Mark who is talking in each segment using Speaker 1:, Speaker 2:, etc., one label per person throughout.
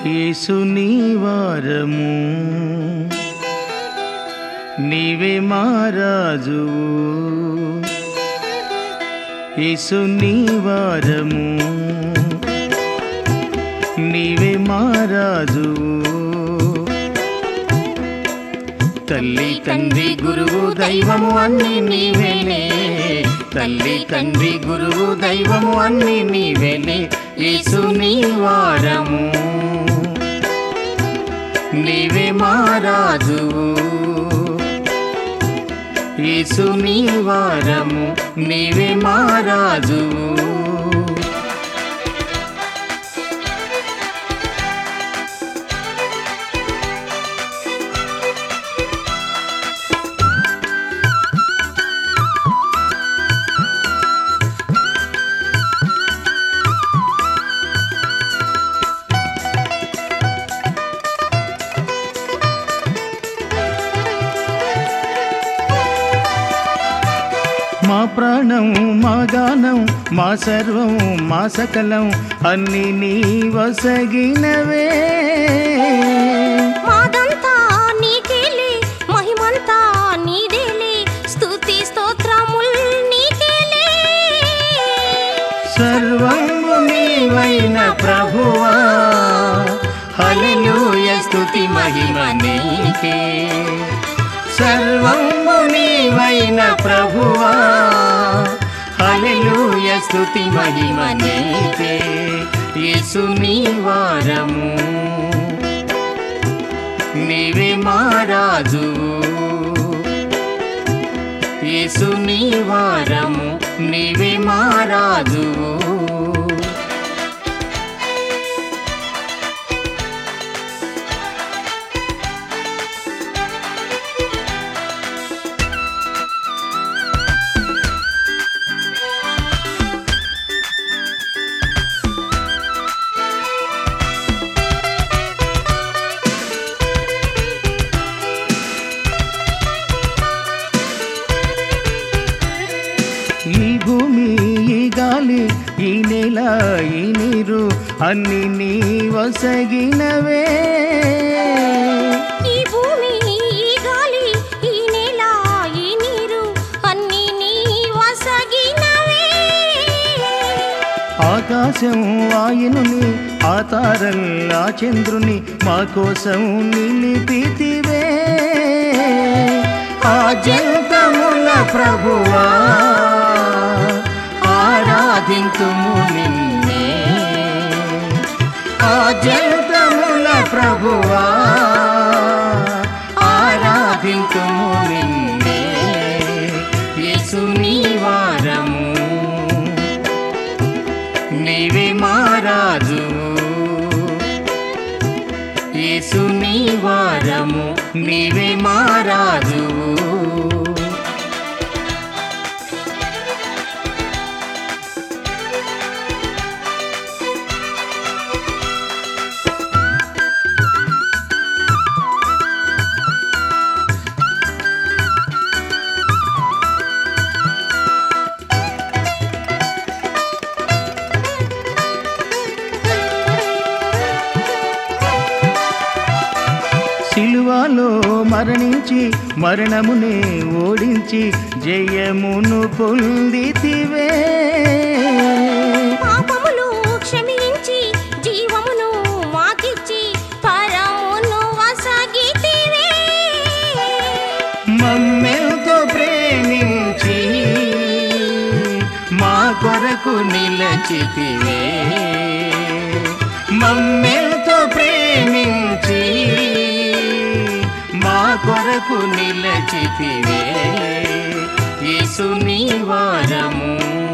Speaker 1: యేసు నీ వారము, నీవే మా రాజువు. యేసు నీ వారము, నీవే మా రాజువు. తల్లి తండ్రి గురువు దైవము అన్ని నీవేలే, తల్లి తండ్రి గురువు దైవము అన్ని నీవేలే. యేసు నీ వారము, నీవే మా రాజువు. యేసు నీ వారము, నీవే మా రాజువు. మా ప్రాణం, మా గానం, మా సర్వం, మా సకలం అన్ని నీ వసగినవే.
Speaker 2: మాదంతా నీకేలే, మహిమంతా నీదేలే, స్తుతి స్తోత్రముల్ నీకేలే.
Speaker 1: సర్వము నీవైన ప్రభువా, హల్లెలూయా స్తుతి మహిమ నీకే. సర్వము నీవైన ప్రభువా, హల్లెలూయా స్తుతి మహిమ నీకే. యేసు నీ వారము, నీవే మా రాజువు. యేసు నీ వారము, నీవే మా రాజువు. ఈ భూమి, ఈ గాలి, ఈ నేల, ఈ నీరు అన్ని నీ వసగినవే.
Speaker 2: ఈ భూమి, ఈ గాలి, ఈ నేల, ఈ నీరు అన్ని నీ వసగినవే.
Speaker 1: ఆకాశం ఆయనుని, ఆ తారల్లా చంద్రుని మా కోసం నిలిపితివే. ఆద్యంతముల ప్రభువా, ఆరాధింతుము నిన్నే. ఆద్యంతముల ప్రభువా, ఆరాధింతుము నిన్నే. యేసు నీ వారము, నీవే మా రాజువు. యేసు నీ వారము, నీవే మా రాజువు. సిలువలో మరణించి మరణమునే ఓడించి జయమును పొందితివే.
Speaker 2: పాపములు క్షమించి జీవమును మాకిచ్చి పరమును వసగితివే.
Speaker 1: మమ్మెంతో ప్రేమించి మా కొరకు నిలచితివే. మమ్మెంతో ప్రేమించి మా కొరకు నిలచితివే. యేసు నీ వారము,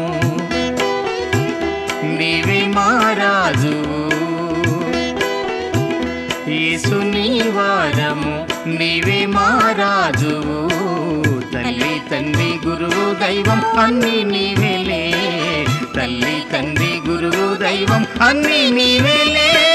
Speaker 1: నీవే మా రాజువు. యేసు నీ వారము, నీవే మా రాజువు. తల్లి తండ్రి గురువు దైవం అన్ని నీవేలే, తల్లి తండ్రి గురువు దైవం అన్ని నీవేలే.